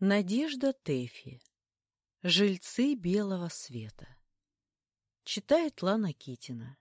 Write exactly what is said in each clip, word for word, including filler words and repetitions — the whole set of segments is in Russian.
Надежда Тэфи. Жильцы белого света. Читает Лана Китина.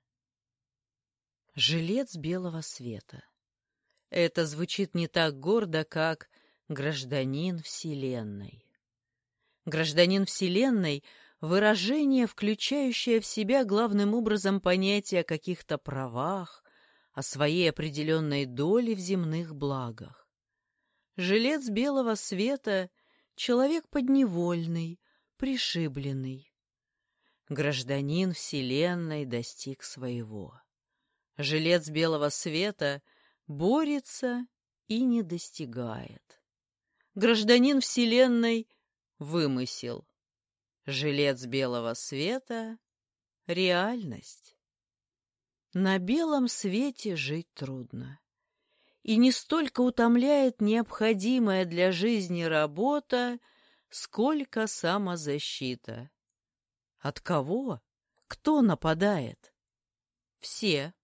Жилец белого света. Это звучит не так гордо, как гражданин Вселенной. Гражданин Вселенной — выражение, включающее в себя главным образом понятие о каких-то правах, о своей определенной доле в земных благах. Жилец белого света — человек подневольный, пришибленный. Гражданин Вселенной достиг своего. Жилец белого света борется и не достигает. Гражданин Вселенной — вымысел. Жилец белого света — реальность. На белом свете жить трудно. И не столько утомляет необходимая для жизни работа, сколько самозащита. От кого? Кто нападает? Все.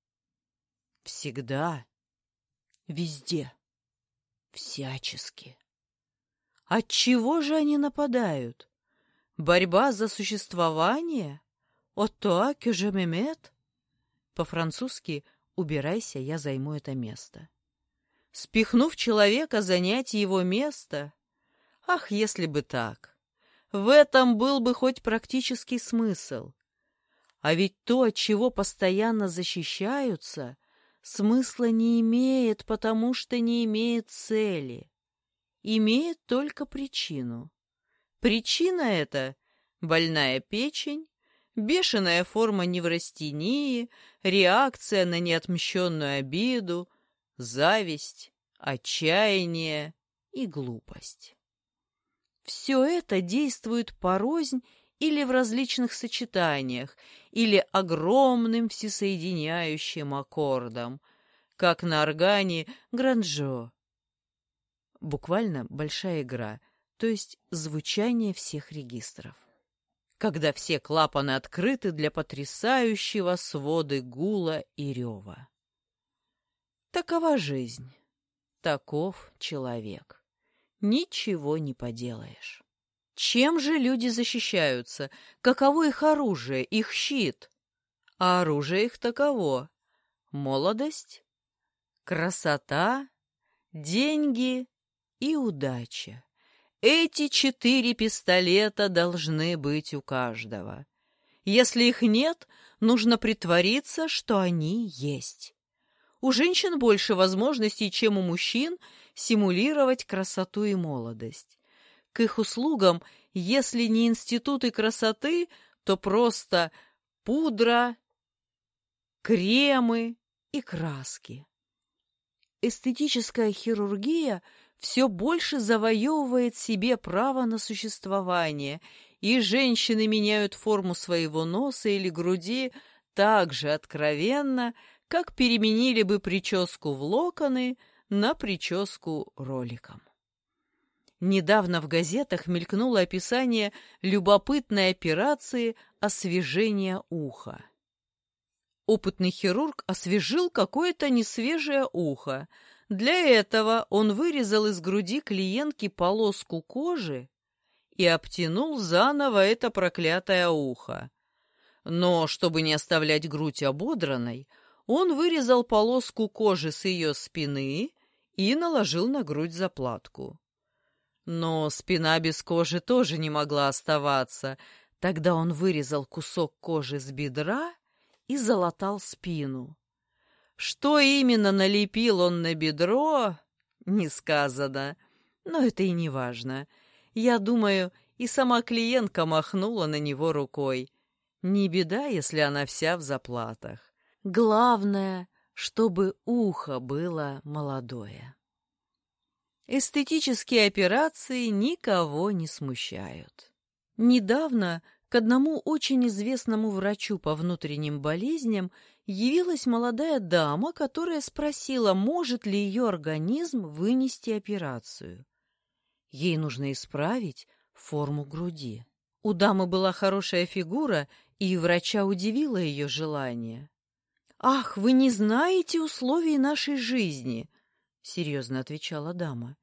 Всегда. Везде. Всячески. От чего же они нападают? Борьба за существование? «Ото que me mette?» По-французски «убирайся, я займу это место». Спихнув человека, занять его место? Ах, если бы так! В этом был бы хоть практический смысл. А ведь то, от чего постоянно защищаются, смысла не имеет, потому что не имеет цели. Имеет только причину. Причина эта — больная печень, бешеная форма неврастении, реакция на неотмщенную обиду, зависть, отчаяние и глупость. Все это действует порознь или в различных сочетаниях, или огромным всесоединяющим аккордом, как на органе гранжо. Буквально большая игра, то есть звучание всех регистров. Когда все клапаны открыты для потрясающего своды гула и рева. Такова жизнь, таков человек. Ничего не поделаешь. Чем же люди защищаются? Каково их оружие, их щит? А оружие их таково: молодость, красота, деньги и удача. Эти четыре пистолета должны быть у каждого. Если их нет, нужно притвориться, что они есть. У женщин больше возможностей, чем у мужчин, симулировать красоту и молодость. К их услугам, если не институты красоты, то просто пудра, кремы и краски. Эстетическая хирургия все больше завоевывает себе право на существование, и женщины меняют форму своего носа или груди так же откровенно, как переменили бы прическу в локоны на прическу роликом. Недавно в газетах мелькнуло описание любопытной операции освежения уха. Опытный хирург освежил какое-то несвежее ухо. Для этого он вырезал из груди клиентки полоску кожи и обтянул заново это проклятое ухо. Но, чтобы не оставлять грудь ободранной, он вырезал полоску кожи с ее спины и наложил на грудь заплатку. Но спина без кожи тоже не могла оставаться. Тогда он вырезал кусок кожи с бедра и залатал спину. Что именно налепил он на бедро, не сказано, но это и не важно. Я думаю, и сама клиентка махнула на него рукой. Не беда, если она вся в заплатах. Главное, чтобы ухо было молодое. Эстетические операции никого не смущают. Недавно к одному очень известному врачу по внутренним болезням явилась молодая дама, которая спросила, может ли ее организм вынести операцию. Ей нужно исправить форму груди. У дамы была хорошая фигура, и врача удивило ее желание. «Ах, вы не знаете условий нашей жизни», — серьезно отвечала дама.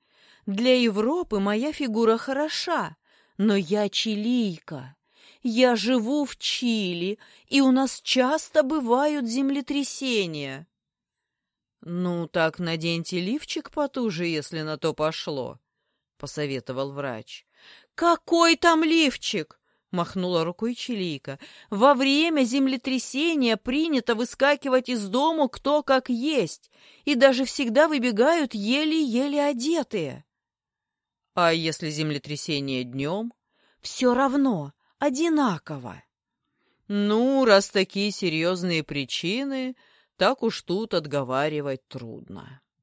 Для Европы моя фигура хороша, но я чилийка. Я живу в Чили, и у нас часто бывают землетрясения. Ну, так наденьте лифчик потуже, если на то пошло, — посоветовал врач. Какой там лифчик? — махнула рукой чилийка. Во время землетрясения принято выскакивать из дому кто как есть, и даже всегда выбегают еле-еле одетые. А если землетрясение днем? Все равно, одинаково. Ну, раз такие серьезные причины, так уж тут отговаривать трудно.